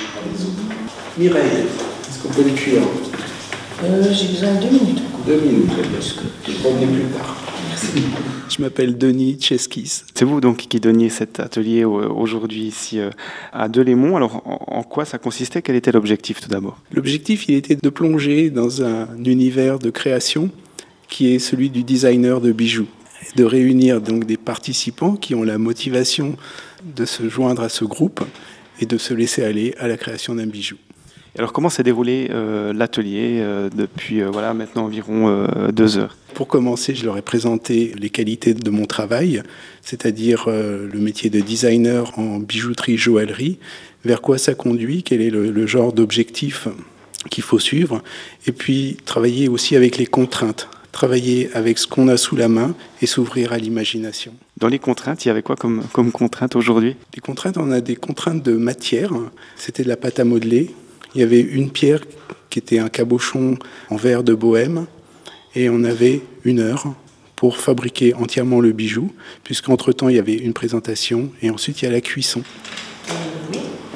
Mireille, est-ce qu'on peut le cuire? J'ai besoin de 2 minutes. 2 minutes, parce que je revenais plus tard. Merci. Je m'appelle Denis Tcheskis. C'est vous donc qui donniez cet atelier aujourd'hui ici à Delémont. Alors en quoi ça consistait? Quel était l'objectif tout d'abord? L'objectif, il était de plonger dans un univers de création qui est celui du designer de bijoux. De réunir donc des participants qui ont la motivation de se joindre à ce groupe et de se laisser aller à la création d'un bijou. Alors comment s'est déroulé l'atelier depuis maintenant environ 2 heures? Pour commencer, je leur ai présenté les qualités de mon travail, c'est-à-dire le métier de designer en bijouterie, joaillerie, vers quoi ça conduit, quel est le genre d'objectif qu'il faut suivre, et puis travailler aussi avec les contraintes, travailler avec ce qu'on a sous la main et s'ouvrir à l'imagination. Dans les contraintes, il y avait quoi comme contrainte aujourd'hui? Les contraintes, on a des contraintes de matière, c'était de la pâte à modeler. Il y avait une pierre qui était un cabochon en verre de bohème et on avait 1 heure pour fabriquer entièrement le bijou, puisqu'entre-temps, il y avait une présentation et ensuite il y a la cuisson. Oui.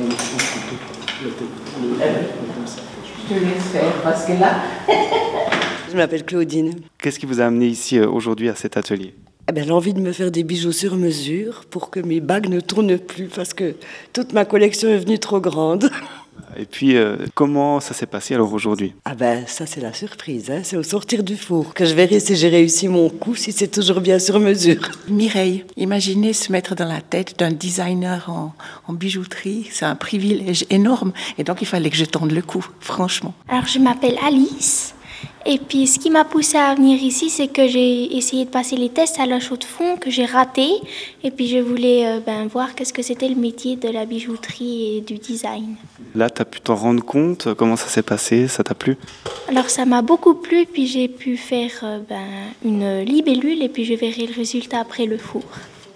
Je te laisse faire parce que là... Je m'appelle Claudine. Qu'est-ce qui vous a amené ici aujourd'hui à cet atelier? L'envie de me faire des bijoux sur mesure pour que mes bagues ne tournent plus parce que toute ma collection est venue trop grande. Et puis, comment ça s'est passé alors aujourd'hui? Ça c'est la surprise, hein. C'est au sortir du four que je verrai si j'ai réussi mon coup, si c'est toujours bien sur mesure. Mireille, imaginez se mettre dans la tête d'un designer en bijouterie, c'est un privilège énorme. Et donc il fallait que je tende le coup, franchement. Alors je m'appelle Alice. Et puis, ce qui m'a poussée à venir ici, c'est que j'ai essayé de passer les tests à la chaux de fond, que j'ai raté. Et puis, je voulais voir qu'est-ce que c'était le métier de la bijouterie et du design. Là, tu as pu t'en rendre compte? Comment ça s'est passé? Ça t'a plu? Alors, ça m'a beaucoup plu. Et puis, j'ai pu faire une libellule. Et puis, je verrai le résultat après le four.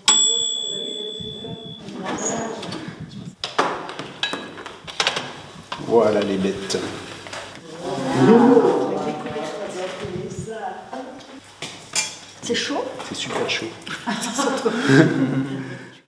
Voilà les bêtes. C'est chaud? C'est super chaud.